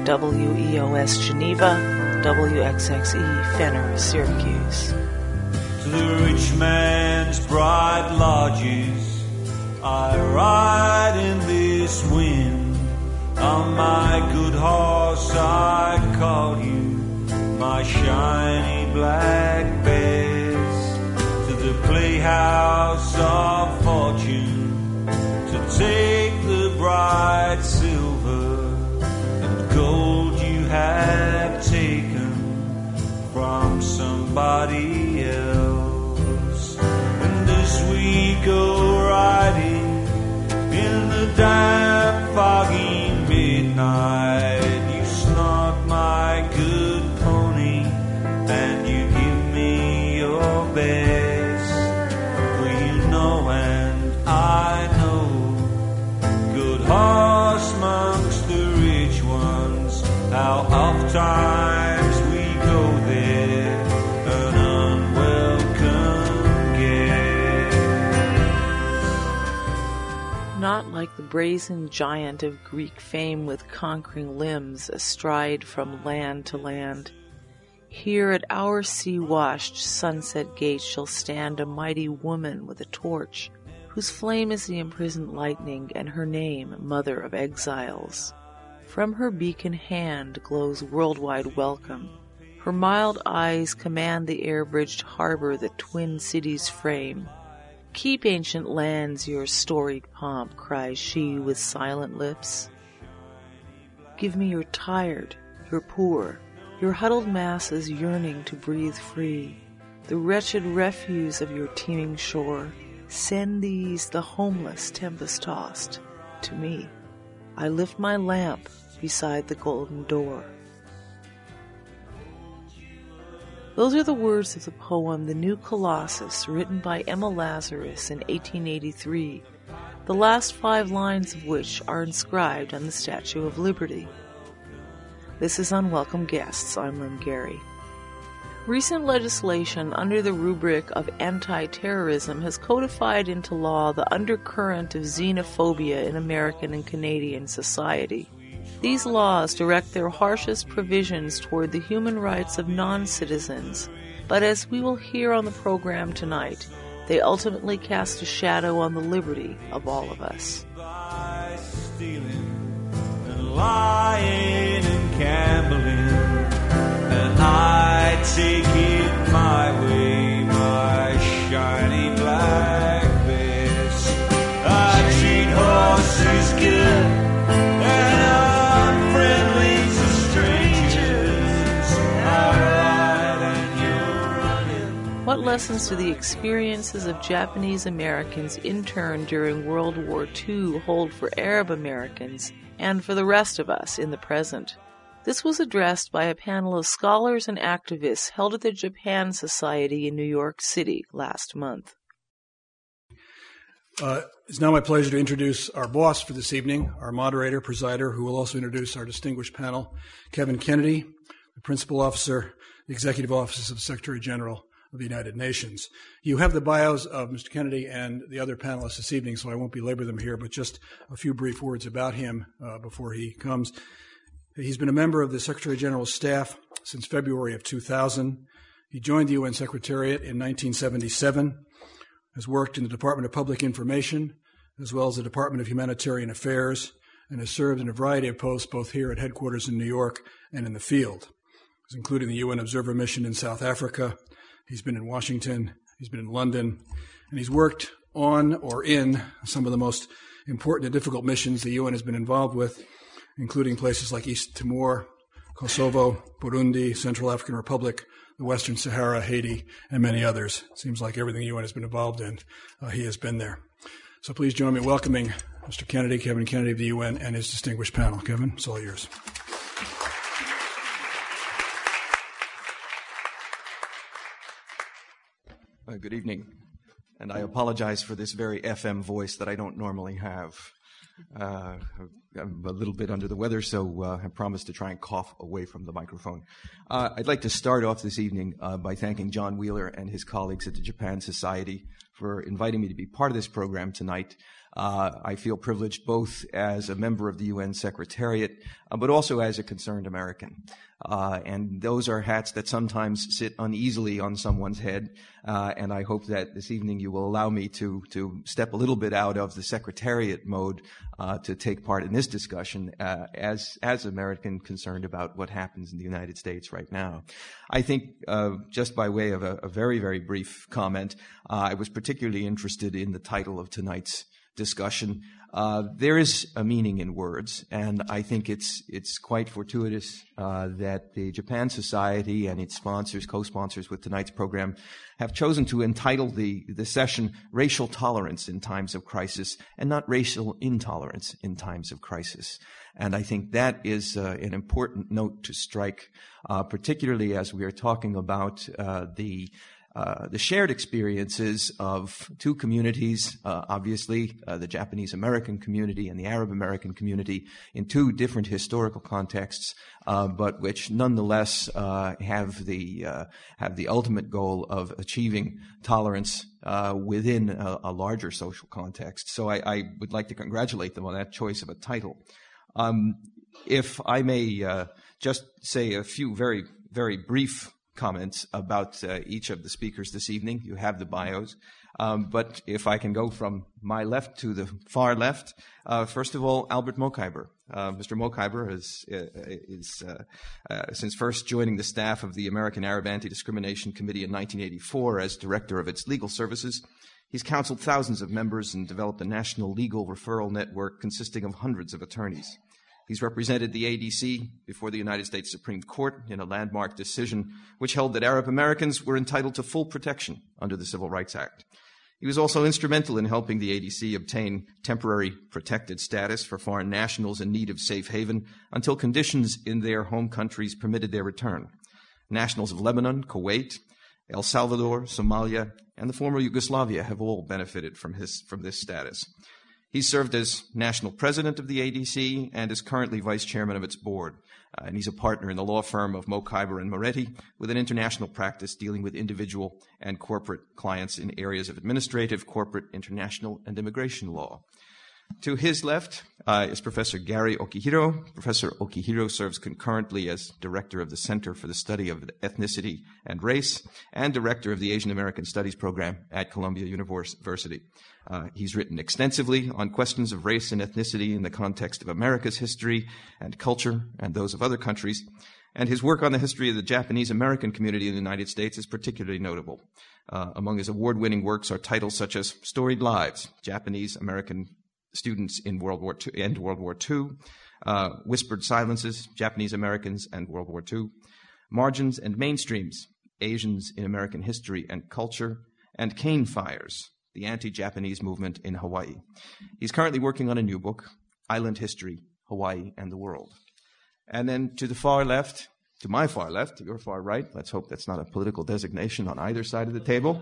WEOS Geneva, WXXE Fenner, Syracuse. To the rich man's bright lodges, I ride in this wind. On my good horse I call you, my shiny black bears. To the playhouse of fortune, to take the bright silver and gold you have taken from somebody else. And as we go riding in the damp foggy midnight, you snort my good pony and you give me your best. For you know and I know, good horse amongst the rich ones, how oft times we go there, an unwelcome guest. Not like the brazen giant of Greek fame with conquering limbs astride from land to land. Here at our sea-washed sunset gate shall stand a mighty woman with a torch, whose flame is the imprisoned lightning, and her name, Mother of Exiles. From her beacon hand glows worldwide welcome. Her mild eyes command the air-bridged harbor that twin cities frame. Keep ancient lands your storied pomp, cries she with silent lips. Give me your tired, your poor, your huddled masses yearning to breathe free, the wretched refuse of your teeming shore. Send these, the homeless, tempest-tossed, to me. I lift my lamp beside the golden door. Those are the words of the poem The New Colossus, written by Emma Lazarus in 1883, the last 5 lines of which are inscribed on the Statue of Liberty. This is Unwelcome Guests. I'm Lynn Gary. Recent legislation under the rubric of anti-terrorism has codified into law the undercurrent of xenophobia in American and Canadian society. These laws direct their harshest provisions toward the human rights of non-citizens, but as we will hear on the program tonight, they ultimately cast a shadow on the liberty of all of us. Stealing and lying and gambling, and I take it my way, my shiny black best. I treat horses good. What lessons do the experiences of Japanese Americans interned during World War II hold for Arab Americans and for the rest of us in the present? This was addressed by a panel of scholars and activists held at the Japan Society in New York City last month. It's now my pleasure to introduce our boss for this evening, our moderator, presider, who will also introduce our distinguished panel, Kevin Kennedy, the Principal Officer, the Executive Office of the Secretary General of the United Nations. You have the bios of Mr. Kennedy and the other panelists this evening, so I won't belabor them here, but just a few brief words about him before he comes. He's been a member of the Secretary General's staff since February of 2000. He joined the UN Secretariat in 1977, has worked in the Department of Public Information, as well as the Department of Humanitarian Affairs, and has served in a variety of posts both here at headquarters in New York and in the field. He's included the UN Observer Mission in South Africa. He's been in Washington, he's been in London, and he's worked on or in some of the most important and difficult missions the UN has been involved with, including places like East Timor, Kosovo, Burundi, Central African Republic, the Western Sahara, Haiti, and many others. It seems like everything the UN has been involved in, he has been there. So please join me in welcoming Mr. Kennedy, Kevin Kennedy of the UN, and his distinguished panel. Kevin, it's all yours. Good evening, and I apologize for this very FM voice that I don't normally have. I'm a little bit under the weather, so I promised to try and cough away from the microphone. I'd like to start off this evening by thanking John Wheeler and his colleagues at the Japan Society for inviting me to be part of this program tonight. I feel privileged both as a member of the UN Secretariat, but also as a concerned American. And those are hats that sometimes sit uneasily on someone's head. And I hope that this evening you will allow me to step a little bit out of the Secretariat mode to take part in this discussion as an American concerned about what happens in the United States right now. I think, just by way of a very, very brief comment, I was particularly interested in the title of tonight's discussion. There is a meaning in words, and I think it's quite fortuitous that the Japan Society and its sponsors, co-sponsors with tonight's program, have chosen to entitle the session "Racial Tolerance in Times of Crisis" and not "Racial Intolerance in Times of Crisis." And I think that is an important note to strike, particularly as we are talking about the shared experiences of two communities, obviously the Japanese American community and the Arab American community, in two different historical contexts, but which nonetheless have the ultimate goal of achieving tolerance within a larger social context. So I would like to congratulate them on that choice of a title. If I may just say a few very, very brief comments about each of the speakers this evening. You have the bios. But if I can go from my left to the far left, first of all, Albert Mokhiber. Mr. Mokhiber is since first joining the staff of the American Arab Anti-Discrimination Committee in 1984 as director of its legal services, he's counseled thousands of members and developed a national legal referral network consisting of hundreds of attorneys. He's represented the ADC before the United States Supreme Court in a landmark decision which held that Arab Americans were entitled to full protection under the Civil Rights Act. He was also instrumental in helping the ADC obtain temporary protected status for foreign nationals in need of safe haven until conditions in their home countries permitted their return. Nationals of Lebanon, Kuwait, El Salvador, Somalia, and the former Yugoslavia have all benefited from this status. He's served as national president of the ADC and is currently vice chairman of its board. And he's a partner in the law firm of Mokhiber and Moretti with an international practice dealing with individual and corporate clients in areas of administrative, corporate, international, and immigration law. To his left is Professor Gary Okihiro. Professor Okihiro serves concurrently as director of the Center for the Study of Ethnicity and Race and director of the Asian American Studies program at Columbia University. He's written extensively on questions of race and ethnicity in the context of America's history and culture and those of other countries, and his work on the history of the Japanese American community in the United States is particularly notable. Among his award-winning works are titles such as Storied Lives, Japanese American Students in World War II, Whispered Silences, Japanese Americans and World War II, Margins and Mainstreams, Asians in American History and Culture, and Cane Fires, the Anti-Japanese Movement in Hawaii. He's currently working on a new book, Island History, Hawaii and the World. And then to the far left, to my far left, to your far right, let's hope that's not a political designation on either side of the table,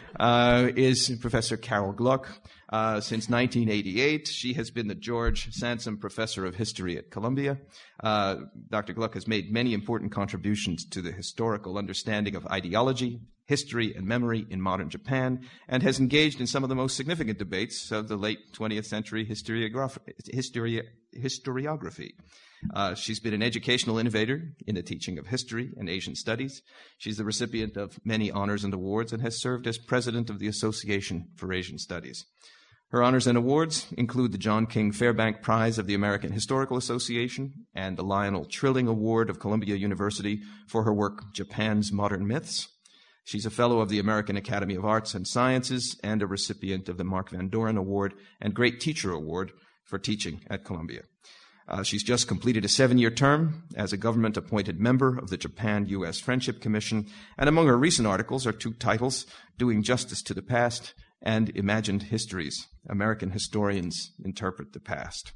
is Professor Carol Gluck. Since 1988, she has been the George Sansom Professor of History at Columbia. Dr. Gluck has made many important contributions to the historical understanding of ideology, history, and memory in modern Japan, and has engaged in some of the most significant debates of the late 20th century historiography. She's been an educational innovator in the teaching of history and Asian studies. She's the recipient of many honors and awards and has served as president of the Association for Asian Studies. Her honors and awards include the John King Fairbank Prize of the American Historical Association and the Lionel Trilling Award of Columbia University for her work, Japan's Modern Myths. She's a fellow of the American Academy of Arts and Sciences and a recipient of the Mark Van Doren Award and Great Teacher Award for teaching at Columbia. She's just completed a 7-year term as a government-appointed member of the Japan-U.S. Friendship Commission, and among her recent articles are 2 titles, Doing Justice to the Past and Imagined Histories, American Historians Interpret the Past.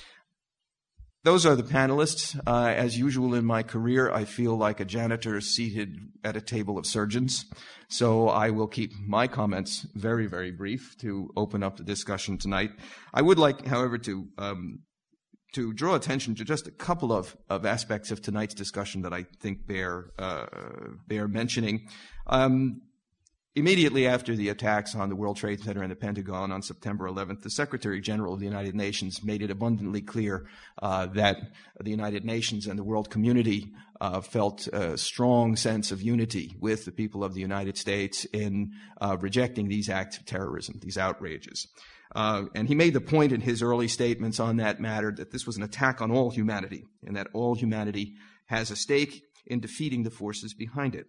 Those are the panelists. As usual in my career, I feel like a janitor seated at a table of surgeons, so I will keep my comments very, very brief to open up the discussion tonight. I would like, however, to draw attention to just a couple of aspects of tonight's discussion that I think bear mentioning. Immediately after the attacks on the World Trade Center and the Pentagon on September 11th, the Secretary General of the United Nations made it abundantly clear that the United Nations and the world community felt a strong sense of unity with the people of the United States in rejecting these acts of terrorism, these outrages. And he made the point in his early statements on that matter that this was an attack on all humanity, and that all humanity has a stake in defeating the forces behind it.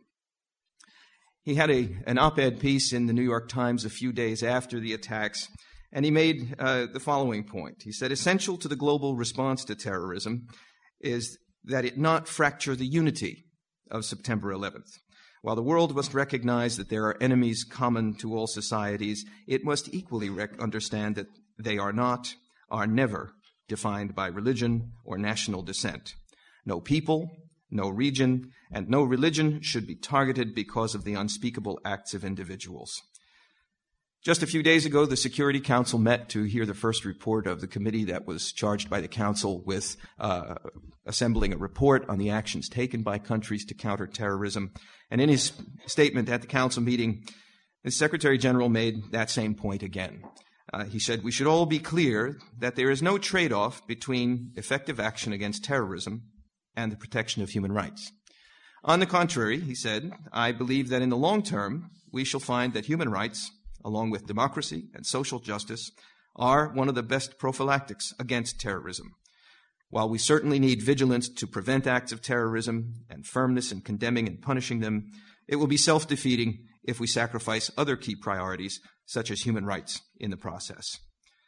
He had an op-ed piece in the New York Times a few days after the attacks, and he made the following point. He said, "Essential to the global response to terrorism is that it not fracture the unity of September 11th. While the world must recognize that there are enemies common to all societies, it must equally understand that they are never defined by religion or national descent. No people, no region, and no religion should be targeted because of the unspeakable acts of individuals." Just a few days ago, the Security Council met to hear the first report of the committee that was charged by the Council with assembling a report on the actions taken by countries to counter terrorism. And in his statement at the Council meeting, the Secretary General made that same point again. He said, "We should all be clear that there is no trade-off between effective action against terrorism and the protection of human rights. On the contrary," he said, "I believe that in the long term, we shall find that human rights, along with democracy and social justice, are one of the best prophylactics against terrorism. While we certainly need vigilance to prevent acts of terrorism and firmness in condemning and punishing them, it will be self-defeating if we sacrifice other key priorities, such as human rights, in the process."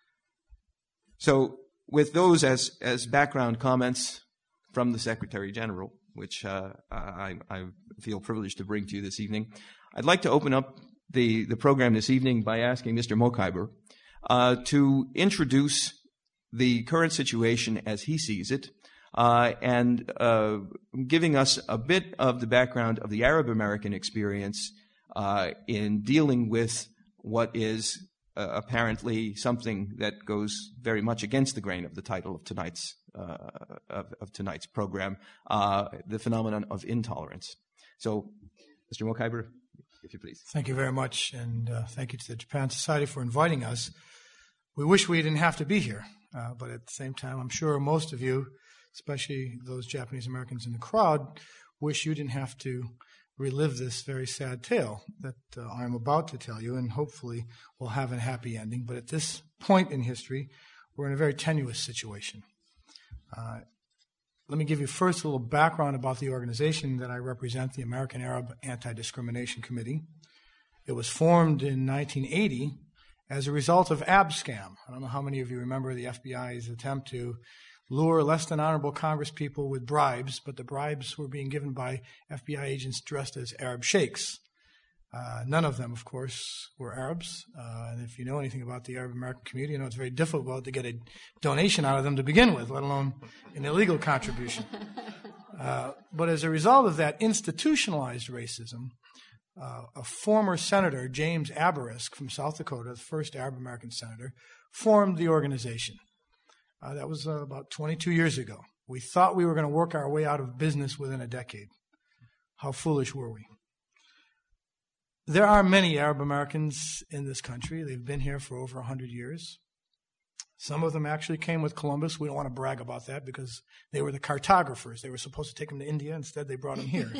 So, with those as background comments from the Secretary General, which I feel privileged to bring to you this evening, I'd like to open up the program this evening by asking Mr. Mokhiber to introduce the current situation as he sees it, and giving us a bit of the background of the Arab American experience in dealing with what is apparently something that goes very much against the grain of the title of tonight's program, the phenomenon of intolerance. So, Mr. Mokhiber, if you please. Thank you very much, and thank you to the Japan Society for inviting us. We wish we didn't have to be here, but at the same time, I'm sure most of you, especially those Japanese Americans in the crowd, wish you didn't have to relive this very sad tale that I'm about to tell you, and hopefully we'll have a happy ending. But at this point in history, we're in a very tenuous situation. Let me give you first a little background about the organization that I represent, the American Arab Anti-Discrimination Committee. It was formed in 1980 as a result of ABSCAM. I don't know how many of you remember the FBI's attempt to lure less than honorable congresspeople with bribes, but the bribes were being given by FBI agents dressed as Arab sheikhs. None of them, of course, were Arabs. And if you know anything about the Arab American community, you know it's very difficult to get a donation out of them to begin with, let alone an illegal contribution. But as a result of that institutionalized racism, a former senator, James Abarisk from South Dakota, the first Arab American senator, formed the organization. That was about 22 years ago. We thought we were going to work our way out of business within a decade. How foolish were we? There are many Arab Americans in this country. They've been here for over 100 years. Some of them actually came with Columbus. We don't want to brag about that because they were the cartographers. They were supposed to take them to India. Instead, they brought them here.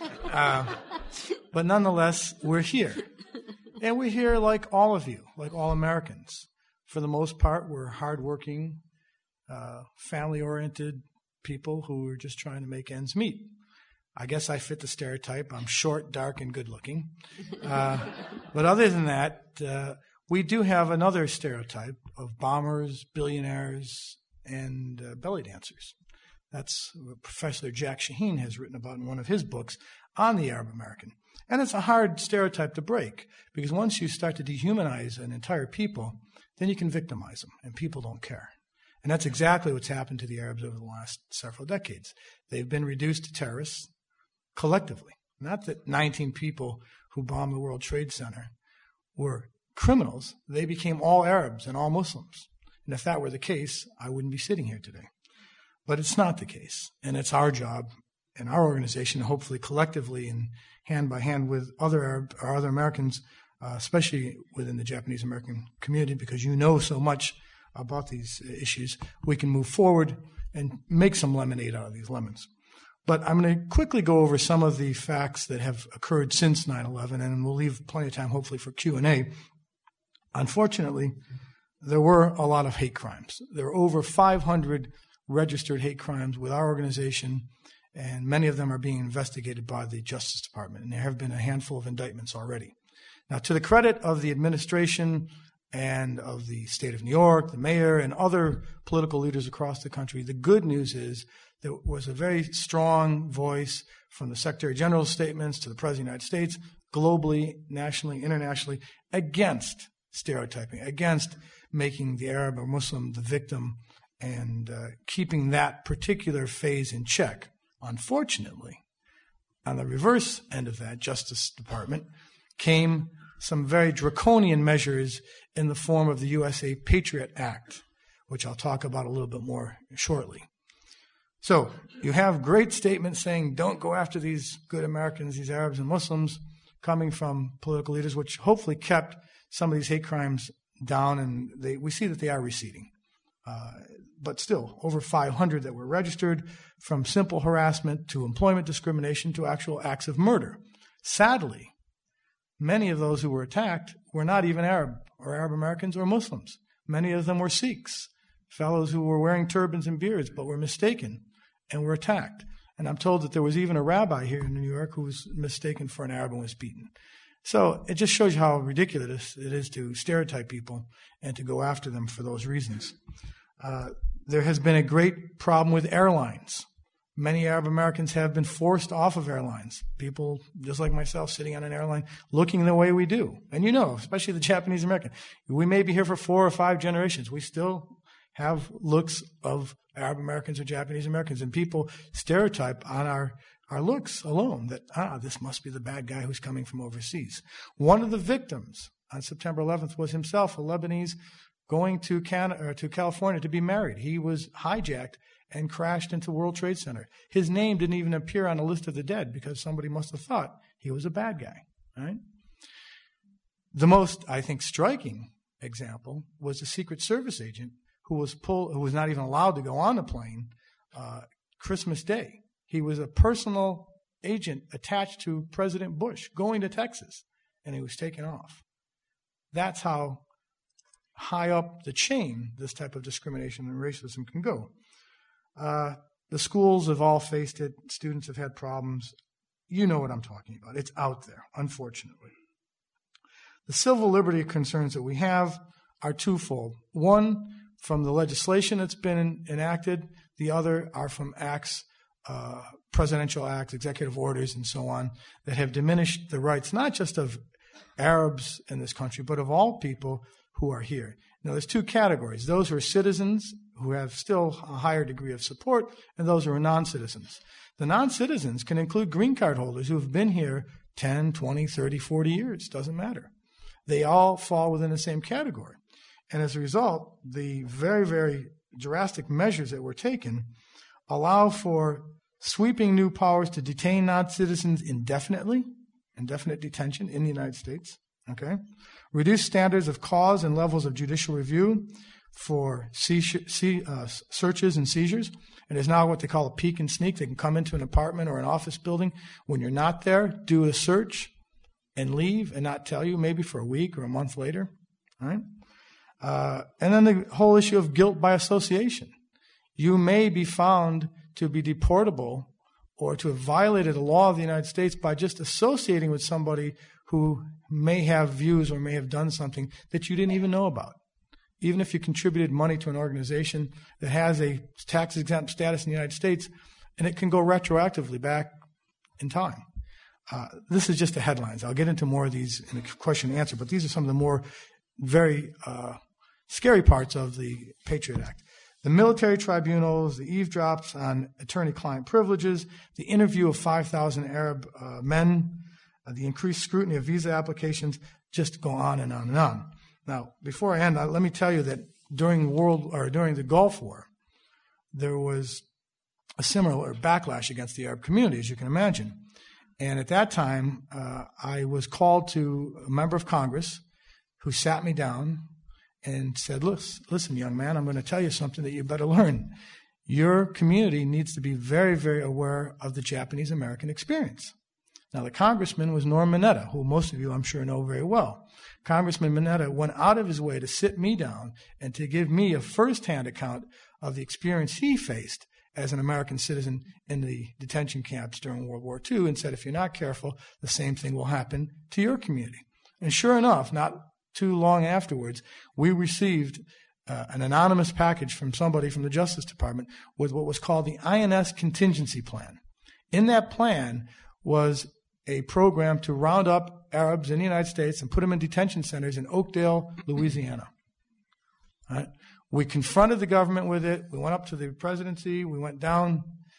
But nonetheless, we're here. And we're here like all of you, like all Americans. For the most part, we're hardworking, family-oriented people who are just trying to make ends meet. I guess I fit the stereotype. I'm short, dark, and good-looking. But other than that, we do have another stereotype of bombers, billionaires, and belly dancers. That's what Professor Jack Shaheen has written about in one of his books on the Arab American. And it's a hard stereotype to break, because once you start to dehumanize an entire people, then you can victimize them, and people don't care. And that's exactly what's happened to the Arabs over the last several decades. They've been reduced to terrorists collectively. Not that 19 people who bombed the World Trade Center were criminals. They became all Arabs and all Muslims. And if that were the case, I wouldn't be sitting here today. But it's not the case. And it's our job in our organization, hopefully collectively and hand by hand with other Americans, especially within the Japanese American community, because you know so much about these issues, we can move forward and make some lemonade out of these lemons. But I'm going to quickly go over some of the facts that have occurred since 9/11, and we'll leave plenty of time, hopefully, for Q&A. Unfortunately, there were a lot of hate crimes. There were over 500 registered hate crimes with our organization, and many of them are being investigated by the Justice Department, and there have been a handful of indictments already. Now, to the credit of the administration and of the state of New York, the mayor, and other political leaders across the country, the good news is there was a very strong voice from the Secretary General's statements to the President of the United States, globally, nationally, internationally, against stereotyping, against making the Arab or Muslim the victim, and keeping that particular phase in check. Unfortunately, on the reverse end of that, Justice Department, came some very draconian measures in the form of the USA Patriot Act, which I'll talk about a little bit more shortly. So you have great statements saying don't go after these good Americans, these Arabs and Muslims, coming from political leaders, which hopefully kept some of these hate crimes down, and we see that they are receding. But still, over 500 that were registered, from simple harassment to employment discrimination to actual acts of murder. Sadly, many of those who were attacked were not even Arab or Arab Americans or Muslims. Many of them were Sikhs, fellows who were wearing turbans and beards but were mistaken and were attacked. And I'm told that there was even a rabbi here in New York who was mistaken for an Arab and was beaten. So it just shows you how ridiculous it is to stereotype people and to go after them for those reasons. There has been a great problem with airlines. Many Arab Americans have been forced off of airlines. People, just like myself, sitting on an airline, looking the way we do. And you know, especially the Japanese American, we may be here for 4 or 5 generations. We still have looks of Arab Americans or Japanese Americans, and people stereotype on our looks alone that, this must be the bad guy who's coming from overseas. One of the victims on September 11th was himself a Lebanese going to California to be married. He was hijacked and crashed into World Trade Center. His name didn't even appear on the list of the dead because somebody must have thought he was a bad guy. Right? The most, I think, striking example was a Secret Service agent who was not even allowed to go on the plane Christmas Day. He was a personal agent attached to President Bush going to Texas, and he was taken off. That's how high up the chain this type of discrimination and racism can go. The schools have all faced it. Students have had problems. You know what I'm talking about. It's out there, unfortunately. The civil liberty concerns that we have are twofold. One, from the legislation that's been enacted. The other are from acts, presidential acts, executive orders, and so on, that have diminished the rights not just of Arabs in this country, but of all people who are here. Now, there's 2 categories. Those who are citizens, who have still a higher degree of support, and those who are non-citizens. The non-citizens can include green card holders who have been here 10, 20, 30, 40 years. Doesn't matter. They all fall within the same category. And as a result, the very, very drastic measures that were taken allow for sweeping new powers to detain non-citizens indefinitely, indefinite detention in the United States, okay? Reduce standards of cause and levels of judicial review for searches and seizures. It is now what they call a peek and sneak. They can come into an apartment or an office building when you're not there, do a search, and leave and not tell you, maybe for a week or a month later, all right? And then the whole issue of guilt by association. You may be found to be deportable or to have violated a law of the United States by just associating with somebody who may have views or may have done something that you didn't even know about. Even if you contributed money to an organization that has a tax-exempt status in the United States, and it can go retroactively back in time. This is just the headlines. I'll get into more of these in the question and answer, but these are some of the more very scary parts of the Patriot Act. The military tribunals, the eavesdrops on attorney-client privileges, the interview of 5,000 Arab men, the increased scrutiny of visa applications, just go on and on and on. Now, before I end, let me tell you that during the Gulf War, there was a similar backlash against the Arab community, as you can imagine. And at that time, I was called to a member of Congress who sat me down and said, listen, young man, I'm going to tell you something that you better learn. Your community needs to be very, very aware of the Japanese-American experience. Now, the congressman was Norm Mineta, who most of you, I'm sure, know very well. Congressman Mineta went out of his way to sit me down and to give me a first-hand account of the experience he faced as an American citizen in the detention camps during World War II, and said, if you're not careful, the same thing will happen to your community. And sure enough, not too long afterwards, we received an anonymous package from somebody from the Justice Department with what was called the INS Contingency Plan. In that plan was a program to round up Arabs in the United States and put them in detention centers in Oakdale, Louisiana. Right? We confronted the government with it. We went up to the presidency. We went down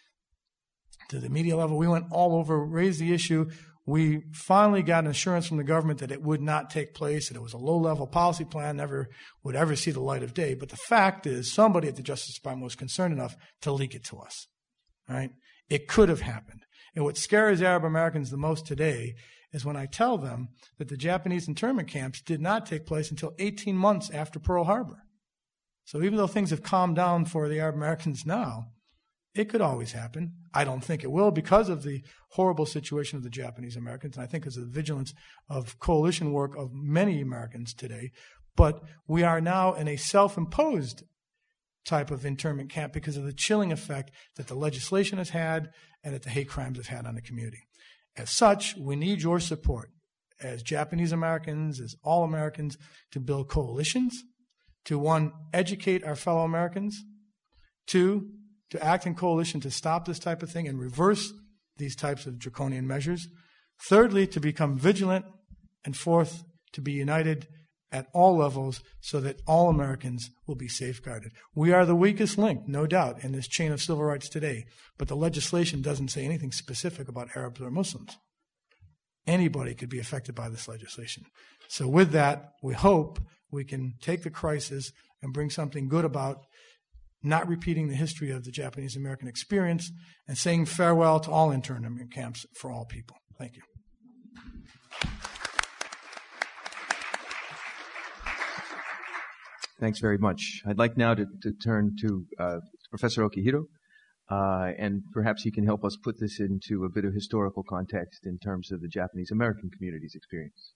to the media level. We went all over, raised the issue. We finally got an assurance from the government that it would not take place, that it was a low-level policy plan, never would ever see the light of day. But the fact is, somebody at the Justice Department was concerned enough to leak it to us. Right? It could have happened. And what scares Arab Americans the most today is when I tell them that the Japanese internment camps did not take place until 18 months after Pearl Harbor. So even though things have calmed down for the Arab Americans now, it could always happen. I don't think it will because of the horrible situation of the Japanese Americans, and I think because of the vigilance of coalition work of many Americans today. But we are now in a self-imposed type of internment camp because of the chilling effect that the legislation has had and that the hate crimes have had on the community. As such, we need your support as Japanese Americans, as all Americans, to build coalitions, to, one, educate our fellow Americans, two, to act in coalition to stop this type of thing and reverse these types of draconian measures. Thirdly, to become vigilant. And fourth, to be united at all levels so that all Americans will be safeguarded. We are the weakest link, no doubt, in this chain of civil rights today, but the legislation doesn't say anything specific about Arabs or Muslims. Anybody could be affected by this legislation. So with that, we hope we can take the crisis and bring something good about not repeating the history of the Japanese-American experience, and saying farewell to all internment camps for all people. Thank you. Thanks very much. I'd like now to turn to Professor Okihiro, and perhaps he can help us put this into a bit of historical context in terms of the Japanese-American community's experience.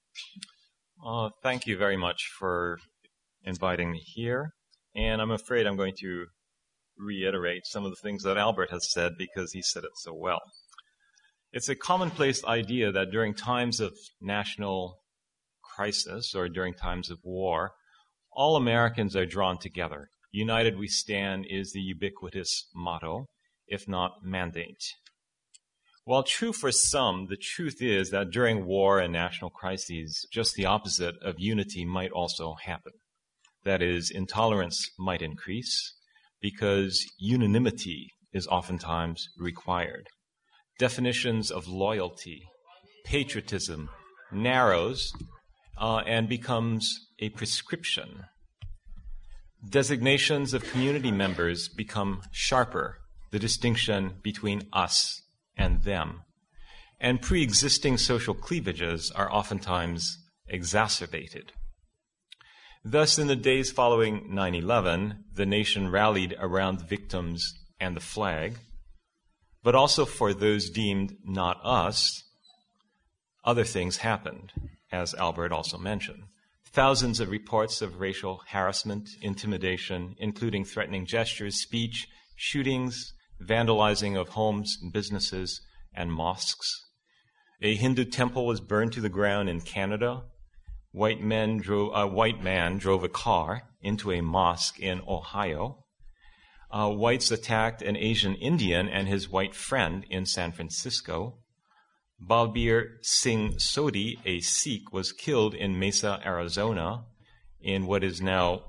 Thank you very much for inviting me here. And I'm afraid I'm going to reiterate some of the things that Albert has said because he said it so well. It's a commonplace idea that during times of national crisis or during times of war, all Americans are drawn together. United we stand is the ubiquitous motto, if not mandate. While true for some, the truth is that during war and national crises, just the opposite of unity might also happen. That is, intolerance might increase because unanimity is oftentimes required. Definitions of loyalty, patriotism narrows and becomes a prescription. Designations of community members become sharper, the distinction between us and them. And pre-existing social cleavages are oftentimes exacerbated. Thus, in the days following 9/11, the nation rallied around the victims and the flag, but also for those deemed not us, other things happened, as Albert also mentioned. Thousands of reports of racial harassment, intimidation, including threatening gestures, speech, shootings, vandalizing of homes, businesses, and mosques. A Hindu temple was burned to the ground in Canada. A white man drove a car into a mosque in Ohio. Whites attacked an Asian Indian and his white friend in San Francisco. Balbir Singh Sodhi, a Sikh, was killed in Mesa, Arizona, in what is now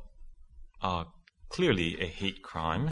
clearly a hate crime.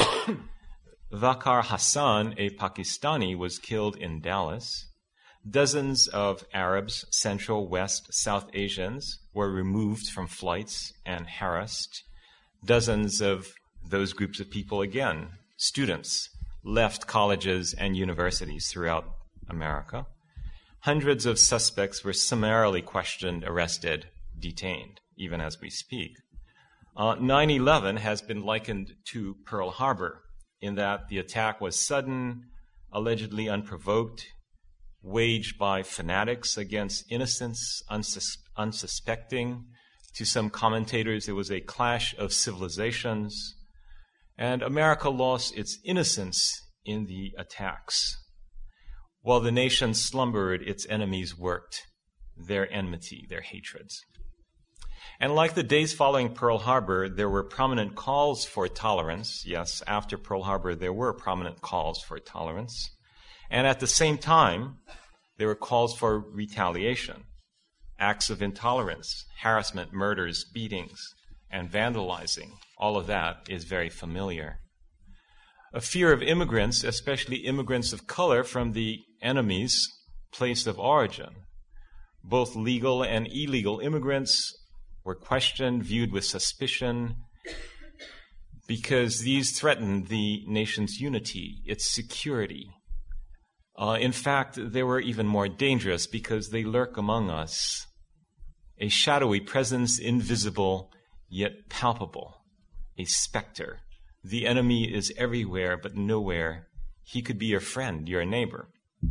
Vakar Hassan, a Pakistani, was killed in Dallas. Dozens of Arabs, Central, West, South Asians were removed from flights and harassed. Dozens of those groups of people, again, students, left colleges and universities throughout America. Hundreds of suspects were summarily questioned, arrested, detained, even as we speak. 9/11 has been likened to Pearl Harbor in that the attack was sudden, allegedly unprovoked, waged by fanatics against innocents, unsuspecting. To some commentators, it was a clash of civilizations, and America lost its innocence in the attacks. While the nation slumbered, its enemies worked, their enmity, their hatreds. And like the days following Pearl Harbor, there were prominent calls for tolerance. Yes, after Pearl Harbor, there were prominent calls for tolerance. And at the same time, there were calls for retaliation, acts of intolerance, harassment, murders, beatings, and vandalizing. All of that is very familiar. A fear of immigrants, especially immigrants of color from the enemy's place of origin. Both legal and illegal immigrants were questioned, viewed with suspicion, because these threatened the nation's unity, its security. In fact, they were even more dangerous because they lurk among us, a shadowy presence, invisible yet palpable, a specter. The enemy is everywhere but nowhere. He could be your friend, your neighbor.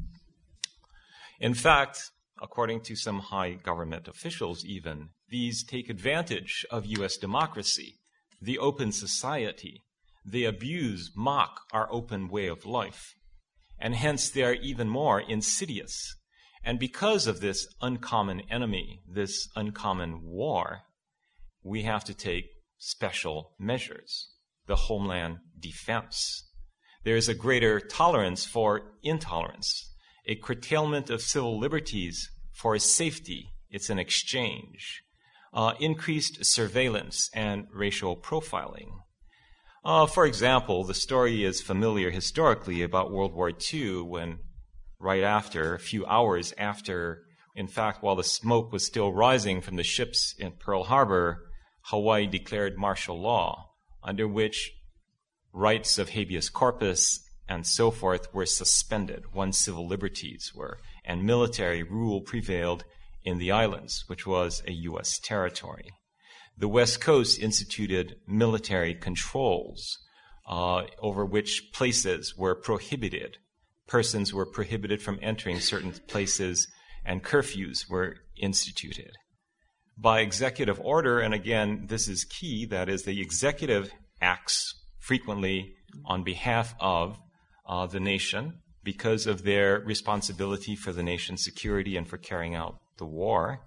In fact, according to some high government officials even, these take advantage of U.S. democracy, the open society. They abuse, mock our open way of life. And hence they are even more insidious. And because of this uncommon enemy, this uncommon war, we have to take special measures. The homeland defense. There is a greater tolerance for intolerance, a curtailment of civil liberties for safety. It's an exchange. Increased surveillance and racial profiling. For example, the story is familiar historically about World War II when right after, a few hours after, in fact, while the smoke was still rising from the ships in Pearl Harbor, Hawaii declared martial law, under which rights of habeas corpus and so forth were suspended, one's civil liberties were, and military rule prevailed in the islands, which was a U.S. territory. The West Coast instituted military controls over which places were prohibited. Persons were prohibited from entering certain places, and curfews were instituted. By executive order, and again, this is key, that is, the executive acts frequently on behalf of the nation because of their responsibility for the nation's security and for carrying out the war.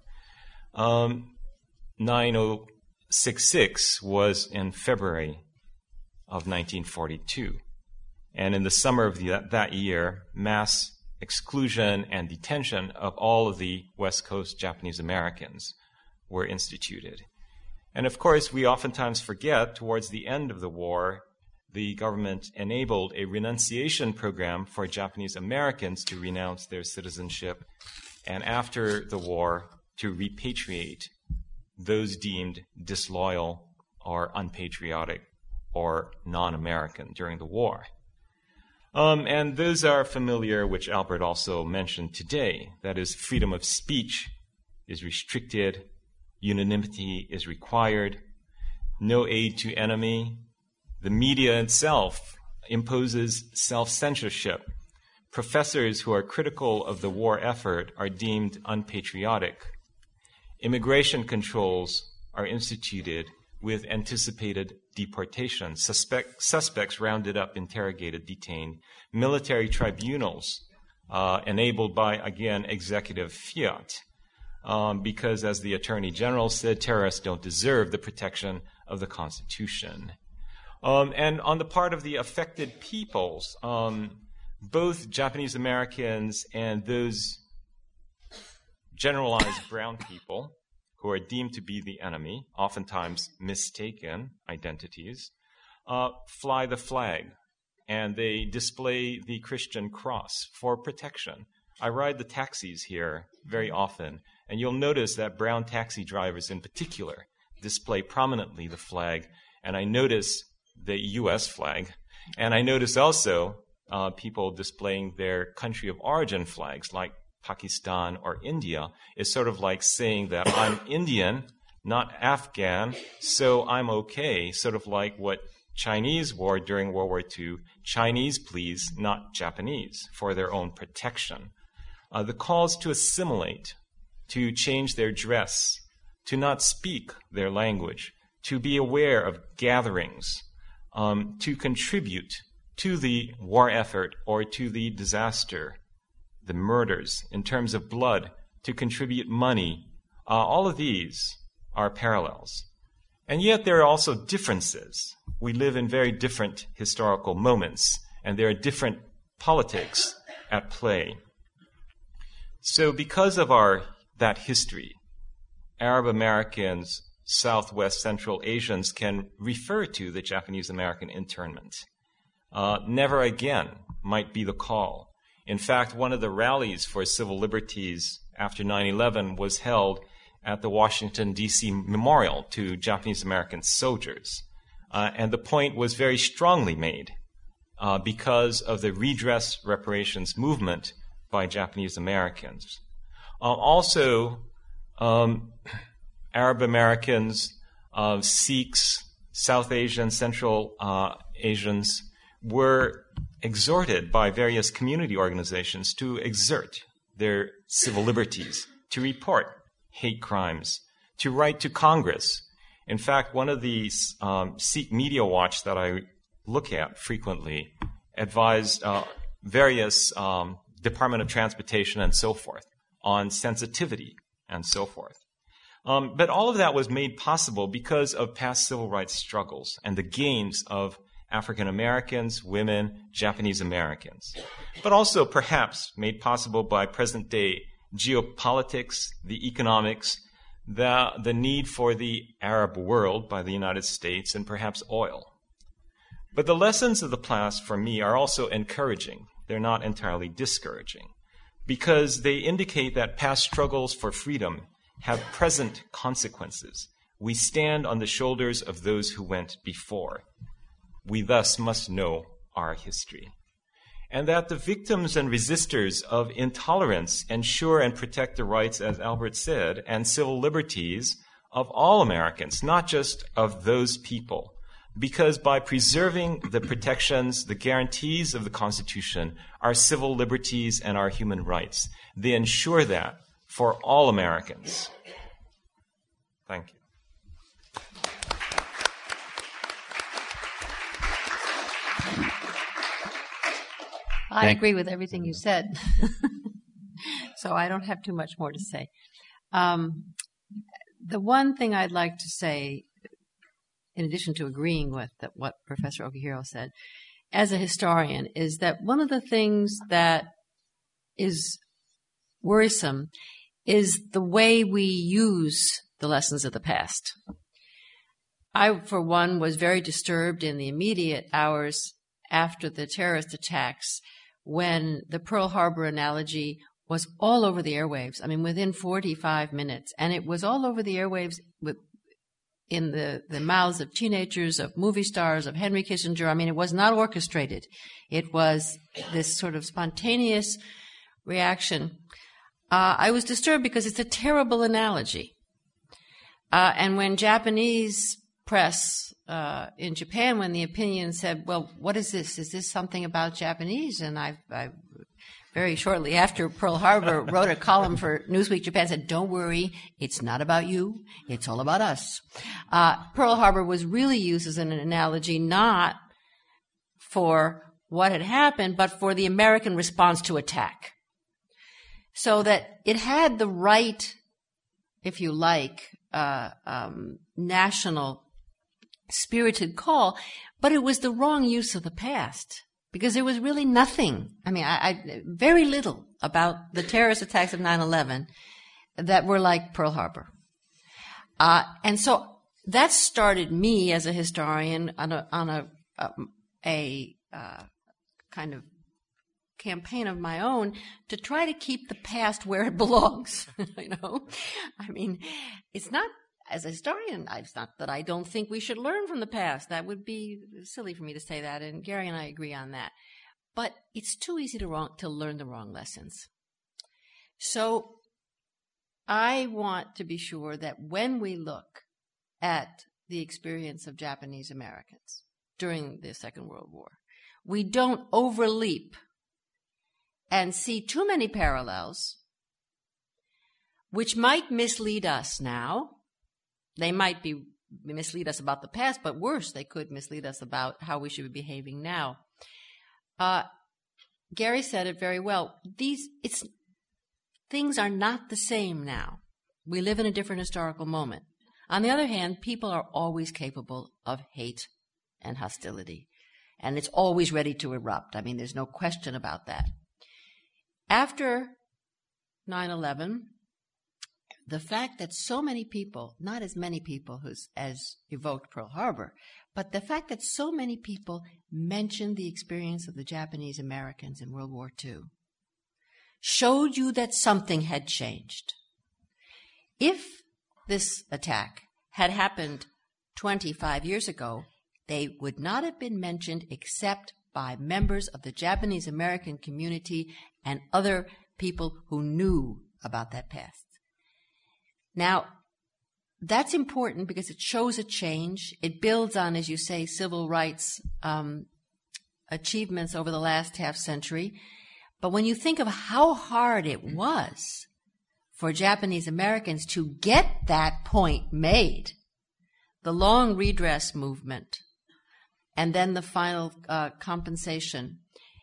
9066 was in February of 1942. And in the summer of that year, mass exclusion and detention of all of the West Coast Japanese Americans were instituted. And of course, we oftentimes forget, towards the end of the war, the government enabled a renunciation program for Japanese Americans to renounce their citizenship, and after the war, to repatriate those deemed disloyal or unpatriotic or non-American during the war. And those are familiar, which Albert also mentioned today. That is, freedom of speech is restricted, unanimity is required, no aid to enemy. The media itself imposes self-censorship. Professors who are critical of the war effort are deemed unpatriotic. Immigration controls are instituted with anticipated deportation. Suspects rounded up, interrogated, detained. Military tribunals enabled by, again, executive fiat. Because, as the Attorney General said, terrorists don't deserve the protection of the Constitution. And on the part of the affected peoples, both Japanese Americans and those generalized brown people who are deemed to be the enemy, oftentimes mistaken identities, fly the flag, and they display the Christian cross for protection. I ride the taxis here very often, and you'll notice that brown taxi drivers in particular display prominently the flag, and I notice the U.S. flag, and I notice also people displaying their country of origin flags like Pakistan or India is sort of like saying that I'm Indian, not Afghan, so I'm okay, sort of like what Chinese wore during World War II, Chinese please, not Japanese, for their own protection. The calls to assimilate, to change their dress, to not speak their language, to be aware of gatherings, to contribute to the war effort or to the disaster, the murders in terms of blood, to contribute money, all of these are parallels. And yet there are also differences. We live in very different historical moments, and there are different politics at play. So because of that history, Arab Americans, Southwest Central Asians can refer to the Japanese-American internment. Never again might be the call. In fact, one of the rallies for civil liberties after 9/11 was held at the Washington, D.C. Memorial to Japanese-American soldiers. And the point was very strongly made because of the redress reparations movement by Japanese Americans. Also, Arab Americans, Sikhs, South Asian, Central Asians were exhorted by various community organizations to exert their civil liberties, to report hate crimes, to write to Congress. In fact, one of these Sikh Media Watch that I look at frequently advised various Department of Transportation and so forth on sensitivity and so forth. But all of that was made possible because of past civil rights struggles and the gains of African Americans, women, Japanese Americans. But also perhaps made possible by present day geopolitics, the economics, the need for the Arab world by the United States, and perhaps oil. But the lessons of the past for me are also encouraging. They're not entirely discouraging, because they indicate that past struggles for freedom have present consequences. We stand on the shoulders of those who went before. We thus must know our history. And that the victims and resistors of intolerance ensure and protect the rights, as Albert said, and civil liberties of all Americans, not just of those people. Because by preserving the protections, the guarantees of the Constitution, our civil liberties and our human rights, they ensure that for all Americans. Thank you. I agree with everything you said, so I don't have too much more to say. The one thing I'd like to say, in addition to agreeing with what Professor Okihiro said, as a historian, is that one of the things that is worrisome is the way we use the lessons of the past. I, for one, was very disturbed in the immediate hours after the terrorist attacks when the Pearl Harbor analogy was all over the airwaves. I mean, within 45 minutes. And it was all over the airwaves in the mouths of teenagers, of movie stars, of Henry Kissinger. I mean, it was not orchestrated. It was this sort of spontaneous reaction. I was disturbed because it's a terrible analogy. And when Japanese press in Japan, when the opinion said, well, what is this? Is this something about Japanese? And I very shortly after Pearl Harbor wrote a column for Newsweek Japan, said, don't worry, it's not about you, it's all about us. Pearl Harbor was really used as an analogy not for what had happened, but for the American response to attack. So that it had the right, if you like, national spirited call, but it was the wrong use of the past because there was really nothing. I mean, very little about the terrorist attacks of 9/11 that were like Pearl Harbor. And so that started me as a historian on a kind of campaign of my own to try to keep the past where it belongs. You know, I mean, it's not, as a historian, it's not that I don't think we should learn from the past. That would be silly for me to say that, and Gary and I agree on that. but it's too easy to learn the wrong lessons. So I want to be sure that when we look at the experience of Japanese Americans during the Second World War, we don't overleap and see too many parallels, which might mislead us now. They might mislead us about the past, but worse, they could mislead us about how we should be behaving now. Gary said it very well. Things are not the same now. We live in a different historical moment. On the other hand, people are always capable of hate and hostility, and it's always ready to erupt. I mean, there's no question about that. After 9/11, the fact that so many people, not as many people as evoked Pearl Harbor, but the fact that so many people mentioned the experience of the Japanese Americans in World War II showed you that something had changed. If this attack had happened 25 years ago, they would not have been mentioned except by members of the Japanese American community and other people who knew about that past. Now, that's important because it shows a change. It builds on, as you say, civil rights achievements over the last half century. But when you think of how hard it was for Japanese Americans to get that point made, the long redress movement, and then the final compensation,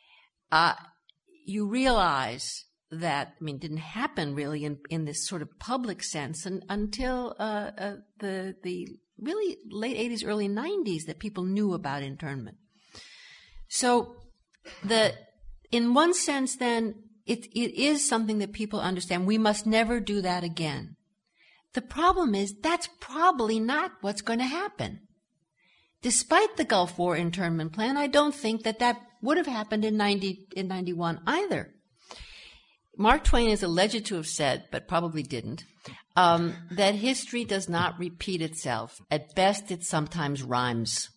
you realize that, it didn't happen really in this sort of public sense until the really late 80s, early 90s that people knew about internment. So in one sense then, it is something that people understand. We must never do that again. The problem is that's probably not what's going to happen. Despite the Gulf War internment plan, I don't think that would have happened in 91 either. Mark Twain is alleged to have said, but probably didn't, that history does not repeat itself. At best, it sometimes rhymes.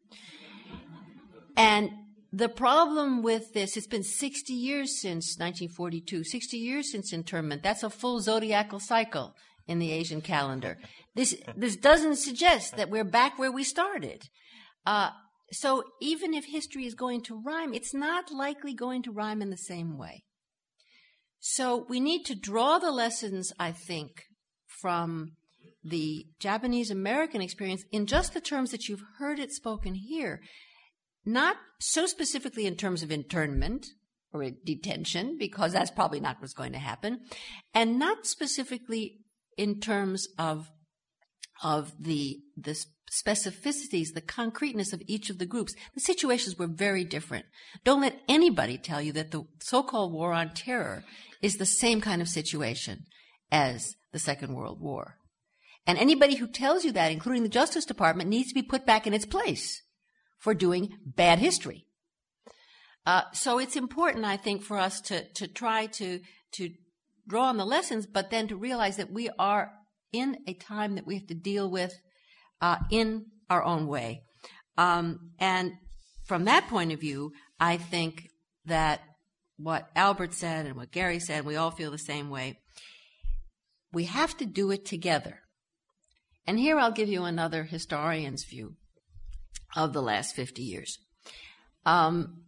And the problem with this, it's been 60 years since 1942, 60 years since internment. That's a full zodiacal cycle in the Asian calendar. This doesn't suggest that we're back where we started. So even if history is going to rhyme, it's not likely going to rhyme in the same way. So we need to draw the lessons, I think, from the Japanese American experience in just the terms that you've heard it spoken here, not so specifically in terms of internment or detention, because that's probably not what's going to happen, and not specifically in terms of the specificities, the concreteness of each of the groups. The situations were very different. Don't let anybody tell you that the so-called war on terror is the same kind of situation as the Second World War. And anybody who tells you that, including the Justice Department, needs to be put back in its place for doing bad history. So it's important, I think, for us to try to draw on the lessons, but then to realize that we are in a time that we have to deal with in our own way. And from that point of view, I think that what Albert said and what Gary said, we all feel the same way. We have to do it together. And here I'll give you another historian's view of the last 50 years. One